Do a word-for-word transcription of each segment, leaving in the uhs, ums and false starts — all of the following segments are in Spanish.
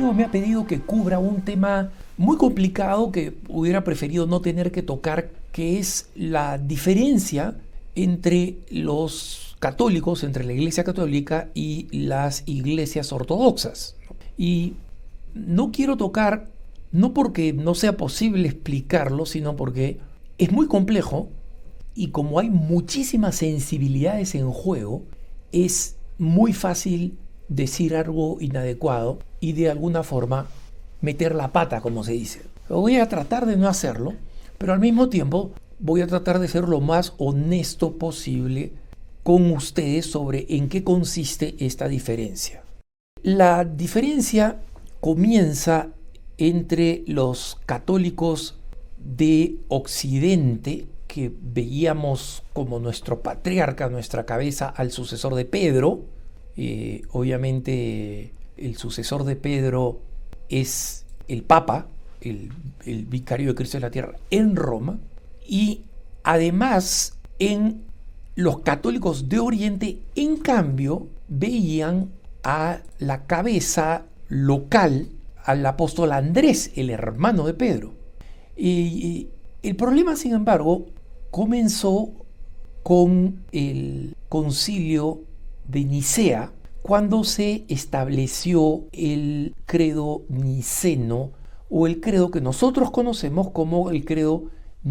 amigo me ha pedido que cubra un tema muy complicado que hubiera preferido no tener que tocar, que es la diferencia entre los católicos, entre la Iglesia Católica y las iglesias ortodoxas. Y no quiero tocar, no porque no sea posible explicarlo, sino porque es muy complejo y como hay muchísimas sensibilidades en juego, es muy fácil decir algo inadecuado y de alguna forma meter la pata, como se dice. Voy a tratar de no hacerlo, pero al mismo tiempo voy a tratar de ser lo más honesto posible con ustedes sobre en qué consiste esta diferencia. La diferencia comienza entre los católicos de Occidente, que veíamos como nuestro patriarca, nuestra cabeza, al sucesor de Pedro. Eh, obviamente el sucesor de Pedro es el Papa, el, el vicario de Cristo en la tierra en Roma, y además en los católicos de Oriente, en cambio, veían a la cabeza local, al apóstol Andrés, el hermano de Pedro. Y el problema, sin embargo, comenzó con el concilio de Nicea, cuando se estableció el credo niceno, o el credo que nosotros conocemos como el credo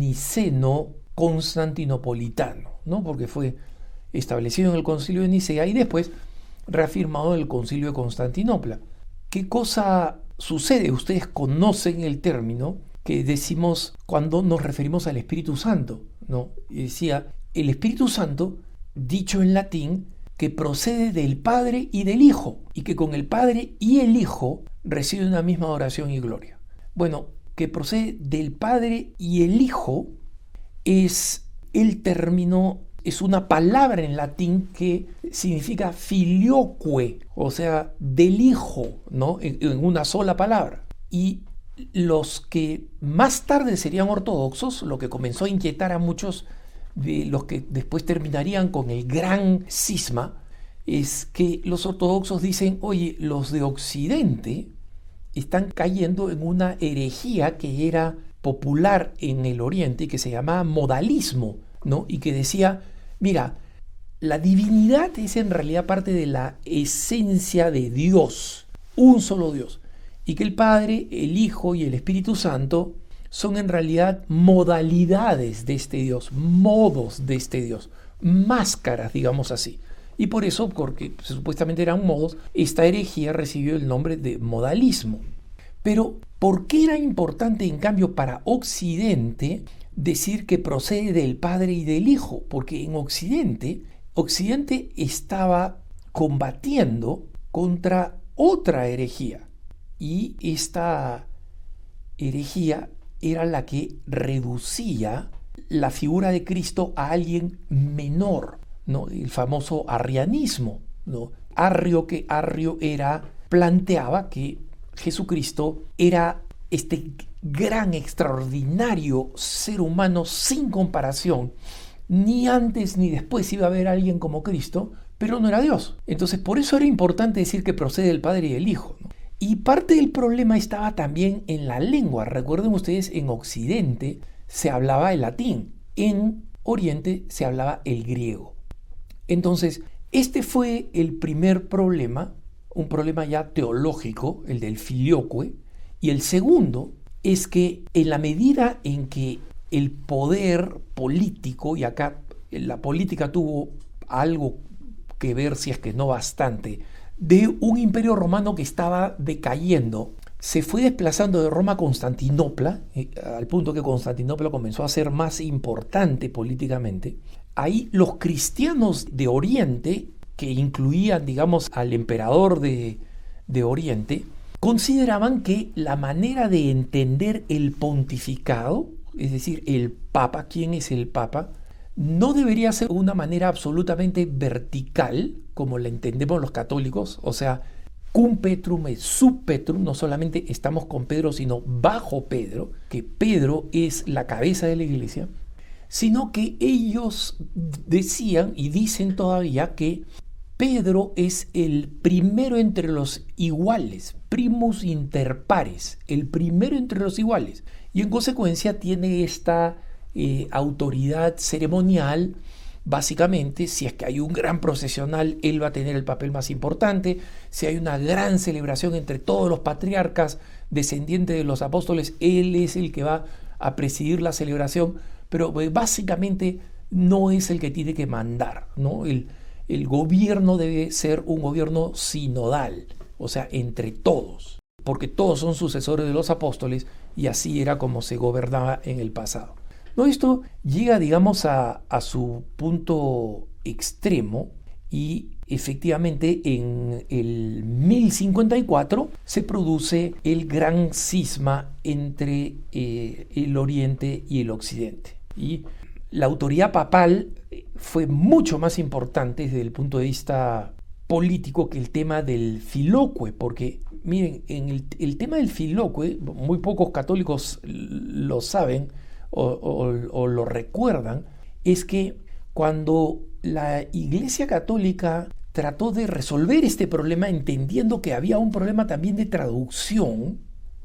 niceno-constantinopolitano, ¿no? Porque fue establecido en el concilio de Nicea y después reafirmado en el concilio de Constantinopla. ¿Qué cosa sucede? Ustedes conocen el término que decimos cuando nos referimos al Espíritu Santo, ¿no? Y decía, el Espíritu Santo, dicho en latín, que procede del Padre y del Hijo, y que con el Padre y el Hijo recibe una misma adoración y gloria. Bueno, que procede del Padre y el Hijo es el término, es una palabra en latín que significa filioque, o sea, del Hijo, ¿no? En, en una sola palabra. Y los que más tarde serían ortodoxos, lo que comenzó a inquietar a muchos de los que después terminarían con el gran cisma, es que los ortodoxos dicen, oye, los de Occidente están cayendo en una herejía que era popular en el Oriente, que se llamaba modalismo, ¿no? Y que decía, mira, la divinidad es en realidad parte de la esencia de Dios, un solo Dios, y que el Padre, el Hijo y el Espíritu Santo son en realidad modalidades de este Dios, modos de este Dios, máscaras, digamos así. Y por eso, porque supuestamente eran modos, esta herejía recibió el nombre de modalismo. Pero, ¿por qué era importante, en cambio, para Occidente decir que procede del Padre y del Hijo? Porque en Occidente, Occidente estaba combatiendo contra otra herejía. Y esta herejía era la que reducía la figura de Cristo a alguien menor, ¿no? El famoso arrianismo, ¿no? Arrio, que Arrio era, planteaba que Jesucristo era este gran, extraordinario ser humano sin comparación. Ni antes ni después iba a haber alguien como Cristo, pero no era Dios. Entonces, por eso era importante decir que procede del Padre y del Hijo, ¿no? Y parte del problema estaba también en la lengua. Recuerden ustedes, en Occidente se hablaba el latín, en Oriente se hablaba el griego. Entonces, este fue el primer problema, un problema ya teológico, el del filioque, y el segundo es que en la medida en que el poder político, y acá la política tuvo algo que ver, si es que no bastante, de un imperio romano que estaba decayendo, se fue desplazando de Roma a Constantinopla, eh, al punto que Constantinopla comenzó a ser más importante políticamente. Ahí los cristianos de Oriente, que incluían, digamos, al emperador de, de Oriente, consideraban que la manera de entender el pontificado, es decir, el Papa, ¿quién es el Papa?, no debería ser una manera absolutamente vertical, como la entendemos los católicos, o sea, cum Petrum et sub Petrum, no solamente estamos con Pedro, sino bajo Pedro, que Pedro es la cabeza de la iglesia, sino que ellos decían y dicen todavía que Pedro es el primero entre los iguales, primus inter pares, el primero entre los iguales. Y en consecuencia tiene esta eh, autoridad ceremonial. Básicamente, si es que hay un gran procesional, él va a tener el papel más importante. Si hay una gran celebración entre todos los patriarcas descendientes de los apóstoles, él es el que va a presidir la celebración. Pero eh, básicamente no es el que tiene que mandar, ¿no? El, el gobierno debe ser un gobierno sinodal, o sea, entre todos, porque todos son sucesores de los apóstoles y así era como se gobernaba en el pasado. No, esto llega, digamos, a, a su punto extremo y efectivamente en el mil cincuenta y cuatro se produce el gran cisma entre eh, el Oriente y el Occidente. Y la autoridad papal fue mucho más importante desde el punto de vista político que el tema del filóque, porque miren, en el, el tema del filóque, muy pocos católicos lo saben o, o, o lo recuerdan, es que cuando la Iglesia Católica trató de resolver este problema, entendiendo que había un problema también de traducción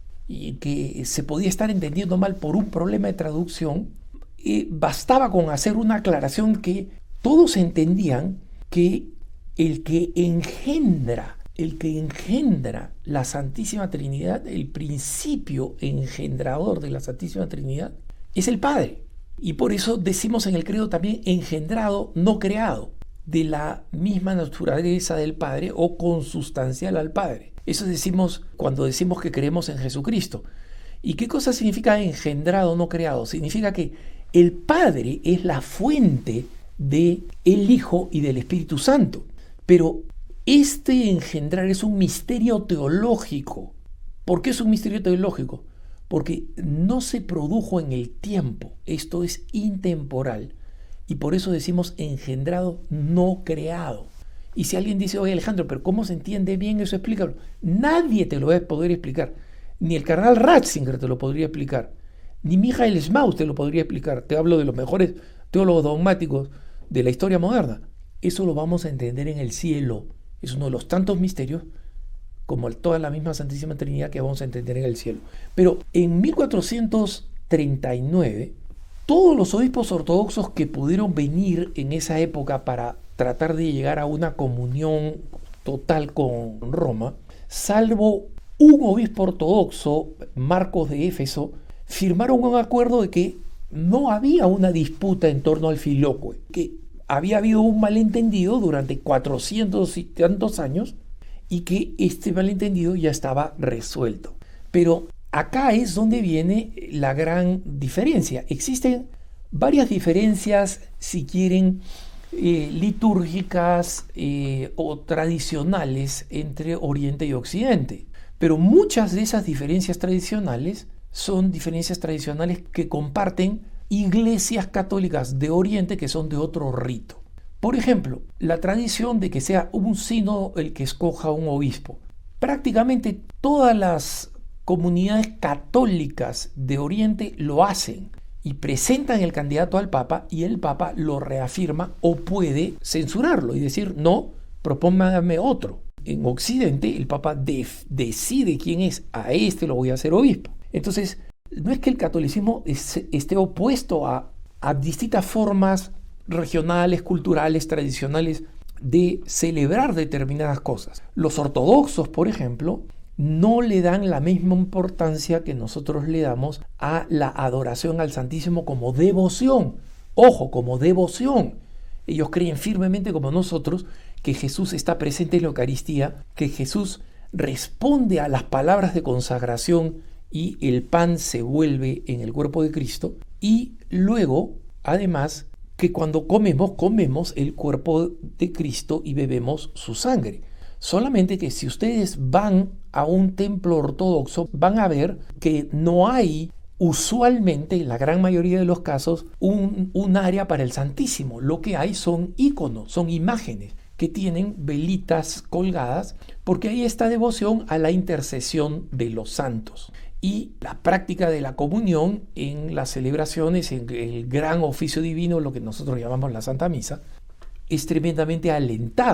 y que se podía estar entendiendo mal por un problema de traducción, eh, bastaba con hacer una aclaración que todos entendían que el que engendra, el que engendra la Santísima Trinidad, el principio engendrador de la Santísima Trinidad, es el Padre. Y por eso decimos en el credo también engendrado, no creado, de la misma naturaleza del Padre o consustancial al Padre. Eso decimos cuando decimos que creemos en Jesucristo. ¿Y qué cosa significa engendrado, no creado? Significa que el Padre es la fuente del Hijo y del Espíritu Santo. Pero este engendrar es un misterio teológico. ¿Por qué es un misterio teológico? Porque no se produjo en el tiempo. Esto es intemporal. Y por eso decimos engendrado, no creado. Y si alguien dice, oye Alejandro, pero ¿cómo se entiende bien eso? Explícalo. Nadie te lo va a poder explicar. Ni el cardenal Ratzinger te lo podría explicar. Ni Michael Schmaus te lo podría explicar. Te hablo de los mejores teólogos dogmáticos de la historia moderna. Eso lo vamos a entender en el cielo. Es uno de los tantos misterios, como toda la misma Santísima Trinidad, que vamos a entender en el cielo. Pero en mil cuatrocientos treinta y nueve, todos los obispos ortodoxos que pudieron venir en esa época para tratar de llegar a una comunión total con Roma, salvo un obispo ortodoxo, Marcos de Éfeso, firmaron un acuerdo de que no había una disputa en torno al filóque, que había habido un malentendido durante cuatrocientos y tantos años y que este malentendido ya estaba resuelto. Pero acá es donde viene la gran diferencia. Existen varias diferencias, si quieren, eh, litúrgicas eh, o tradicionales entre Oriente y Occidente. Pero muchas de esas diferencias tradicionales son diferencias tradicionales que comparten iglesias católicas de Oriente que son de otro rito. Por ejemplo, la tradición de que sea un sínodo el que escoja un obispo. Prácticamente todas las comunidades católicas de Oriente lo hacen y presentan el candidato al Papa y el Papa lo reafirma o puede censurarlo y decir, no, propóngame otro. En Occidente el Papa def- decide quién es, a este lo voy a hacer obispo. Entonces, no es que el catolicismo es, esté opuesto a, a distintas formas regionales, culturales, tradicionales de celebrar determinadas cosas. Los ortodoxos, por ejemplo, no le dan la misma importancia que nosotros le damos a la adoración al Santísimo como devoción. Ojo, como devoción. Ellos creen firmemente como nosotros que Jesús está presente en la Eucaristía, que Jesús responde a las palabras de consagración y el pan se vuelve en el cuerpo de Cristo. Y luego, además, que cuando comemos, comemos el cuerpo de Cristo y bebemos su sangre. Solamente que si ustedes van a un templo ortodoxo, van a ver que no hay usualmente, en la gran mayoría de los casos, un, un área para el Santísimo. Lo que hay son íconos, son imágenes que tienen velitas colgadas, porque hay esta devoción a la intercesión de los santos. Y la práctica de la comunión en las celebraciones, en el gran oficio divino, lo que nosotros llamamos la Santa Misa, es tremendamente alentado.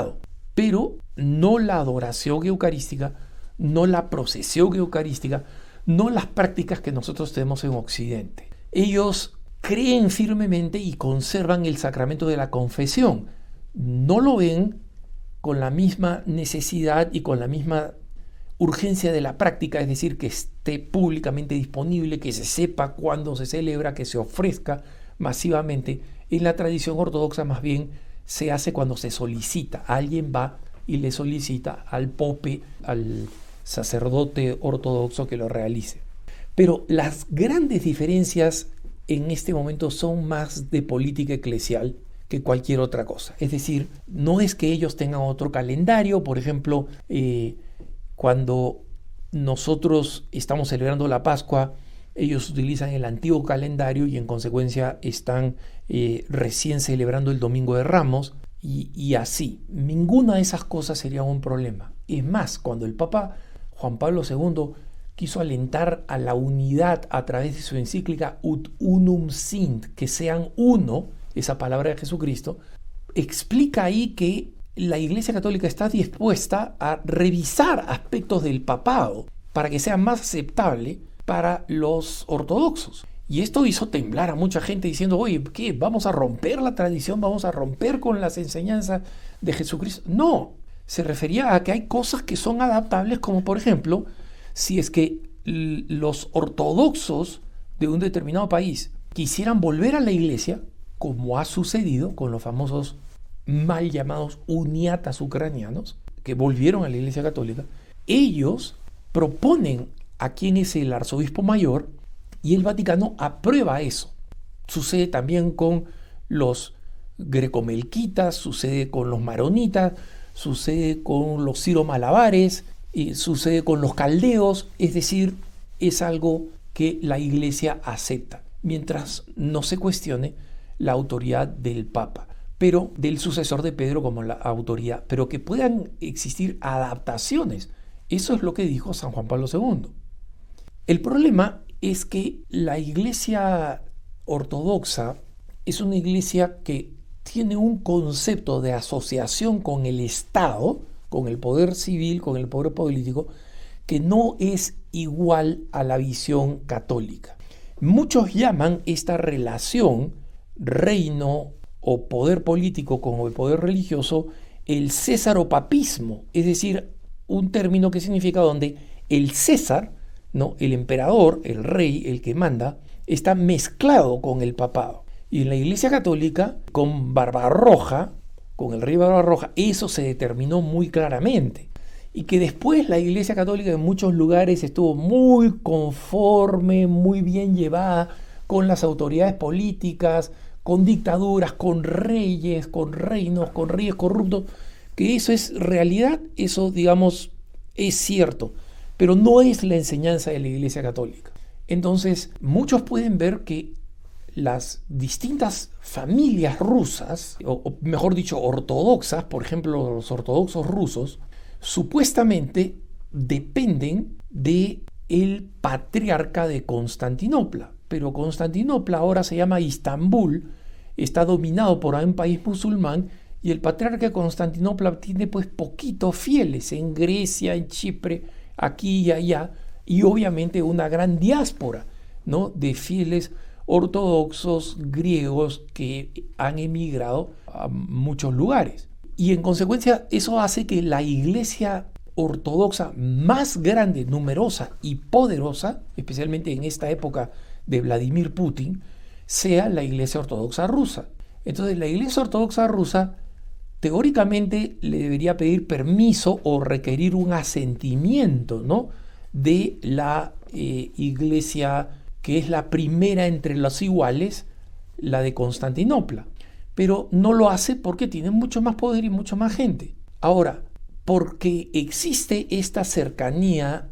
pero no la adoración eucarística, no la procesión eucarística, no las prácticas que nosotros tenemos en Occidente. Ellos creen firmemente y conservan el sacramento de la confesión. No lo ven con la misma necesidad y con la misma urgencia de la práctica, es decir, que esté públicamente disponible, que se sepa cuándo se celebra, que se ofrezca masivamente. En la tradición ortodoxa más bien se hace cuando se solicita. Alguien va y le solicita al pope, al sacerdote ortodoxo que lo realice. Pero las grandes diferencias en este momento son más de política eclesial que cualquier otra cosa. Es decir, no es que ellos tengan otro calendario. Por ejemplo, eh, cuando nosotros estamos celebrando la Pascua, ellos utilizan el antiguo calendario y en consecuencia están eh, recién celebrando el Domingo de Ramos y, y así. Ninguna de esas cosas sería un problema. Es más, cuando el Papa Juan Pablo segundo quiso alentar a la unidad a través de su encíclica Ut Unum Sint, que sean uno, esa palabra de Jesucristo, explica ahí que la Iglesia Católica está dispuesta a revisar aspectos del papado para que sea más aceptable para los ortodoxos. Y esto hizo temblar a mucha gente diciendo, oye, ¿qué? ¿Vamos a romper la tradición? ¿Vamos a romper con las enseñanzas de Jesucristo? No, se refería a que hay cosas que son adaptables, como por ejemplo, si es que los ortodoxos de un determinado país quisieran volver a la iglesia, como ha sucedido con los famosos mal llamados uniatas ucranianos, que volvieron a la Iglesia Católica, ellos proponen a quien es el arzobispo mayor y el Vaticano aprueba eso. Sucede también con los grecomelquitas, sucede con los maronitas, sucede con los siro-malabares, y sucede con los caldeos, es decir, es algo que la Iglesia acepta, mientras no se cuestione la autoridad del Papa, pero del sucesor de Pedro como la autoridad, pero que puedan existir adaptaciones. Eso es lo que dijo San Juan Pablo segundo. El problema es que la Iglesia ortodoxa es una iglesia que tiene un concepto de asociación con el Estado, con el poder civil, con el poder político, que no es igual a la visión católica. Muchos llaman esta relación reino o poder político con el poder religioso el césaropapismo, es decir, un término que significa donde el César, ¿no?, el emperador, el rey, el que manda, está mezclado con el papado. Y en la Iglesia Católica, con Barbarroja, con el rey Barbarroja, eso se determinó muy claramente. Y que después la Iglesia Católica en muchos lugares estuvo muy conforme, muy bien llevada con las autoridades políticas, con dictaduras, con reyes, con reinos, con reyes corruptos, que eso es realidad, eso digamos es cierto, pero no es la enseñanza de la Iglesia Católica. Entonces, muchos pueden ver que las distintas familias rusas, o, o mejor dicho, ortodoxas, por ejemplo, los ortodoxos rusos, supuestamente dependen de el patriarca de Constantinopla, pero Constantinopla ahora se llama Istambul, está dominado por un país musulmán y el patriarca de Constantinopla tiene pues poquitos fieles en Grecia, en Chipre, aquí y allá, y obviamente una gran diáspora, ¿no?, de fieles ortodoxos griegos que han emigrado a muchos lugares. Y en consecuencia eso hace que la iglesia ortodoxa más grande, numerosa y poderosa, especialmente en esta época de Vladimir Putin, sea la iglesia ortodoxa rusa. Entonces la iglesia ortodoxa rusa teóricamente le debería pedir permiso o requerir un asentimiento, ¿no?, de la eh, iglesia que es la primera entre los iguales, la de Constantinopla. Pero no lo hace porque tiene mucho más poder y mucho más gente. Ahora, porque existe esta cercanía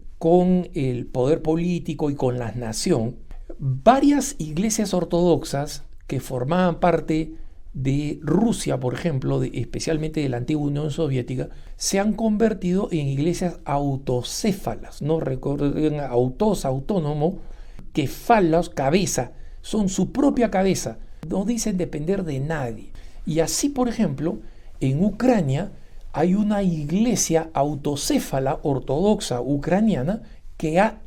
con el poder político y con la nación, varias iglesias ortodoxas que formaban parte de Rusia, por ejemplo, de, especialmente de la antigua Unión Soviética, se han convertido en iglesias autocéfalas, ¿no? Recuerden, autos, autónomo, que falos, cabeza, son su propia cabeza, no dicen depender de nadie. Y así, por ejemplo, en Ucrania hay una iglesia autocéfala ortodoxa ucraniana que ha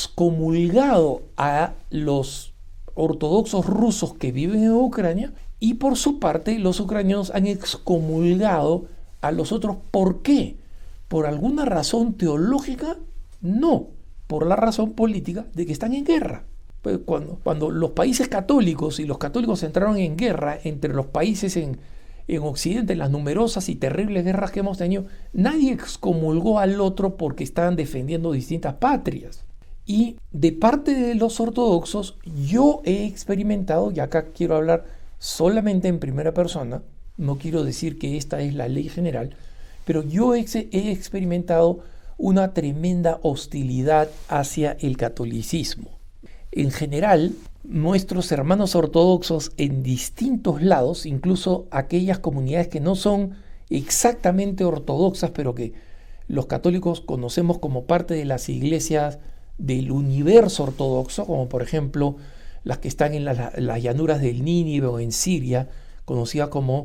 excomulgado a los ortodoxos rusos que viven en Ucrania, y por su parte los ucranianos han excomulgado a los otros. ¿Por qué? ¿Por alguna razón teológica? No, por la razón política de que están en guerra. Pues cuando, cuando los países católicos y los católicos entraron en guerra entre los países en, en Occidente, en las numerosas y terribles guerras que hemos tenido, nadie excomulgó al otro porque estaban defendiendo distintas patrias. Y de parte de los ortodoxos, yo he experimentado, y acá quiero hablar solamente en primera persona, no quiero decir que esta es la ley general, pero yo he, he experimentado una tremenda hostilidad hacia el catolicismo. En general, nuestros hermanos ortodoxos en distintos lados, incluso aquellas comunidades que no son exactamente ortodoxas, pero que los católicos conocemos como parte de las iglesias del universo ortodoxo, como por ejemplo las que están en las, las llanuras del Nínive o en Siria, conocida como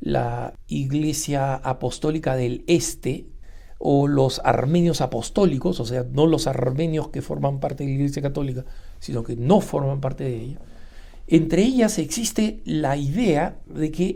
la Iglesia Apostólica del Este, o los armenios apostólicos, o sea, no los armenios que forman parte de la Iglesia Católica, sino que no forman parte de ella. Entre ellas existe la idea de que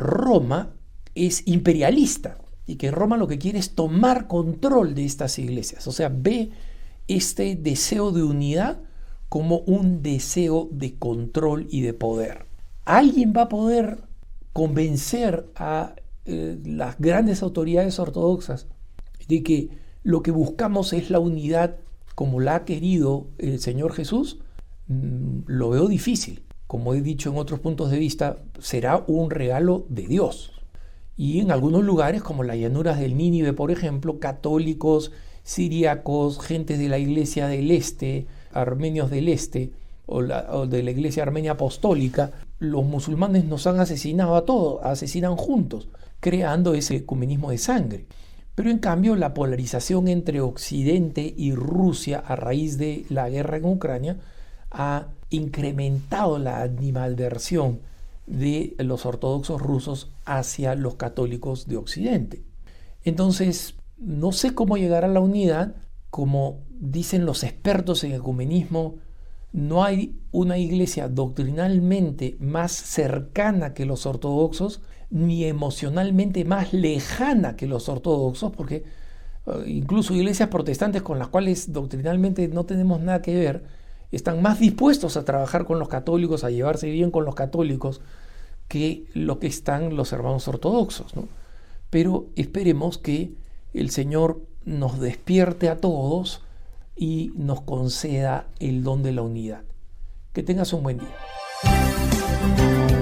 Roma es imperialista y que Roma lo que quiere es tomar control de estas iglesias, o sea, ve este deseo de unidad como un deseo de control y de poder. ¿Alguien va a poder convencer a eh, las grandes autoridades ortodoxas de que lo que buscamos es la unidad como la ha querido el Señor Jesús? Mm, lo veo difícil. Como he dicho en otros puntos de vista, será un regalo de Dios. Y en algunos lugares, como las llanuras del Nínive, por ejemplo, católicos, siríacos, gente de la Iglesia del Este, armenios del Este, o, la, o de la Iglesia Armenia Apostólica, los musulmanes nos han asesinado a todos, asesinan juntos, creando ese ecumenismo de sangre. Pero en cambio la polarización entre Occidente y Rusia a raíz de la guerra en Ucrania ha incrementado la animadversión de los ortodoxos rusos hacia los católicos de Occidente. Entonces, no sé cómo llegar a la unidad. Como dicen los expertos en ecumenismo, no hay una iglesia doctrinalmente más cercana que los ortodoxos, ni emocionalmente más lejana que los ortodoxos, porque uh, incluso iglesias protestantes con las cuales doctrinalmente no tenemos nada que ver, están más dispuestos a trabajar con los católicos, a llevarse bien con los católicos, que lo que están los hermanos ortodoxos, ¿no? Pero esperemos que el Señor nos despierte a todos y nos conceda el don de la unidad. Que tengas un buen día.